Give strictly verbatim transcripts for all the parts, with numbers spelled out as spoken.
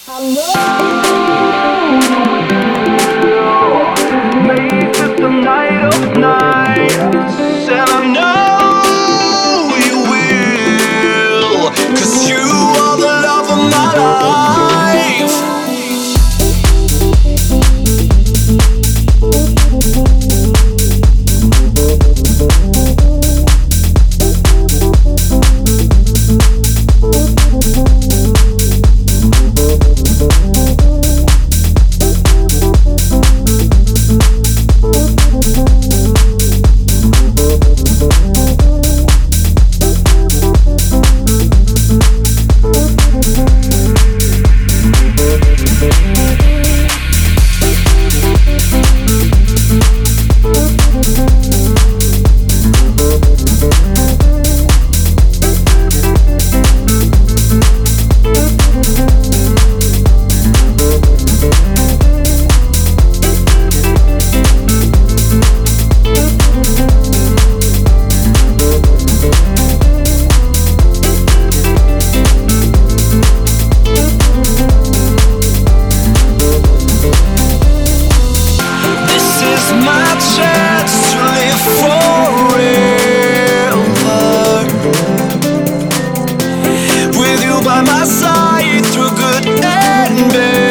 Make this the night of nights, and I know you will, 'cause you are the love of my life. By my side through good and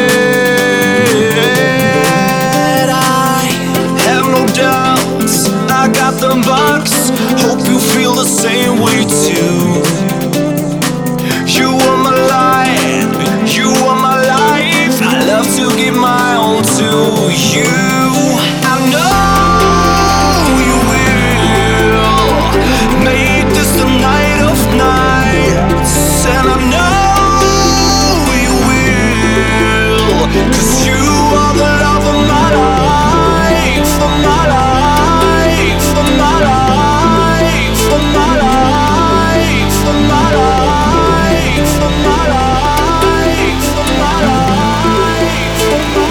bad, I have no doubts, I got the bucks. Hope you feel the same way too. You are my light, you are my life. I love to give my all to you. I know you will make this the night of nights, and I know 'cause you are the love of my life, of my life, of my life, of my life, of my life, of my life, of my life, of my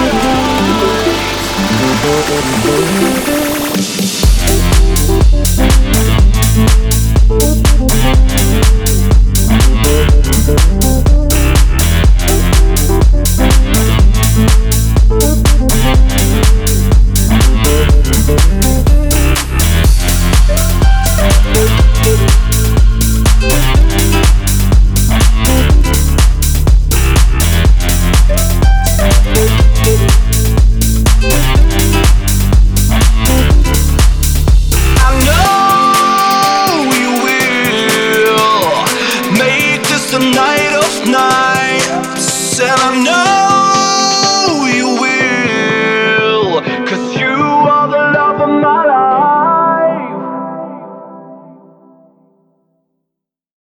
the night of nights, and I know